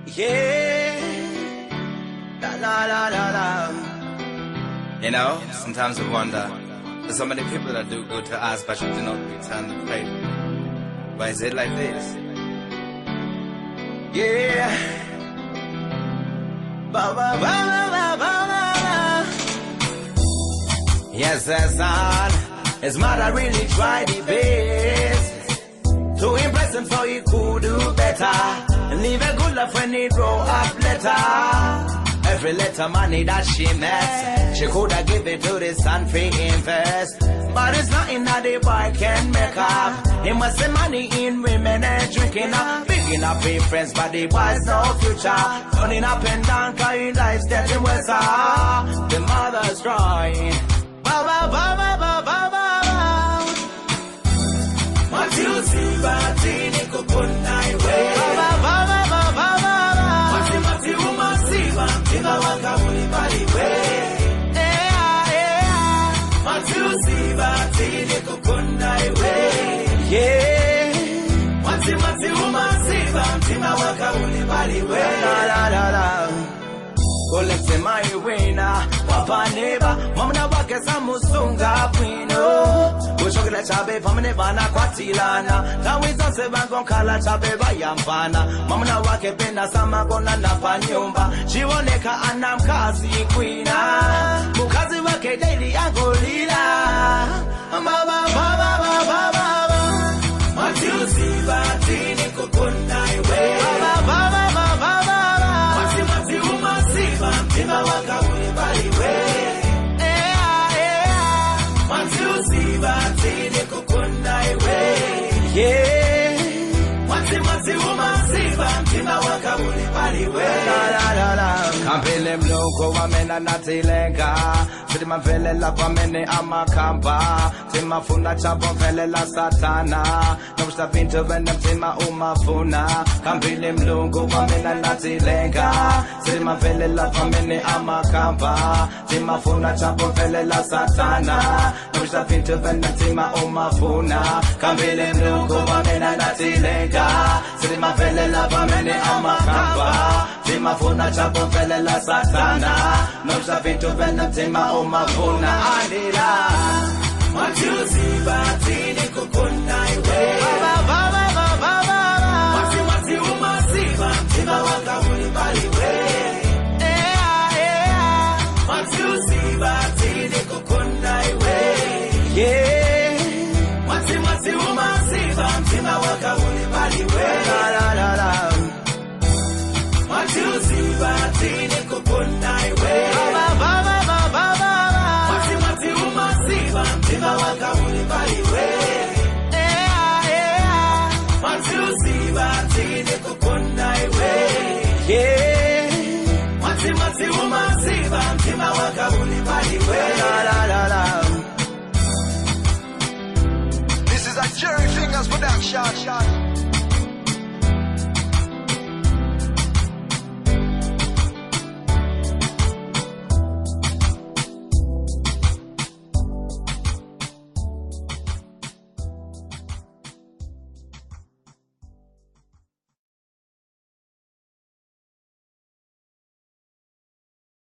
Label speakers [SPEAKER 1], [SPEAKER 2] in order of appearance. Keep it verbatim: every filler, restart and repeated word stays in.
[SPEAKER 1] Yeah. La la la la la. You know, sometimes I wonder, there's so many people that do good to us, but you do not return the favor. Why is it like this? Yeah. Ba ba ba ba ba ba. Yes, that's on. His mother really tried the best to impress him so he could do better and leave a good life when he grow up later. Every little money that she met, she could have given it to the son for invest. But it's nothing that the boy can make up. He must have money in women and drinking up. Picking up his friends, but the boy's no future. Turning up and down, cause life's getting worse. The mother's crying. Ba ba ba ba ba ba ba. Matiusi batini kukuna iwe. Ba ba ba ba ba ba ba. Mati mati umasiba mtima waka ulibaliwe. Yeah yeah. Matiusi batini kukuna iwe. Yeah. Mati mati umasiba mtima waka ulibaliwe. La la la la. Kolekse my winner, papa neighbor, mama na wake samusunga pwino. Ushokile chabe pamene bana kwa tilana, tawi zonse bangon kala chabe bayamfana. Mama na wake penda sama kona na panyumba, chiwoneka anamkazi kwina. Mukazi wake daily angolila, mama mama mama mama. Matiusi batini kukuna iwe. Mama mama mama mama. Mtima waka ulibaliwe. Yeah, yeah. Matiusi batini kukunda iwe. Yeah. Mati mati umasiba mtima waka ulibaliwe. La la la la. Kampele mloko wamena natilenga. Sima vele la pamene amakamba. Tima funa chapo vele la satana. Nosta pinto vene mtima umafuna. Kampele mloko wamena natilenga. Sima vele la pamene amakamba. Tima funa chapo vele la satana. Nosta pinto vene mtima umafuna. Kampele mloko wamena natilenga. Sima vele la pamene amakamba. Tima funa chapo vele la satana. Nosta pinto vene mtima umafuna. Mafuna adila Matiusi batini kukuna iwe.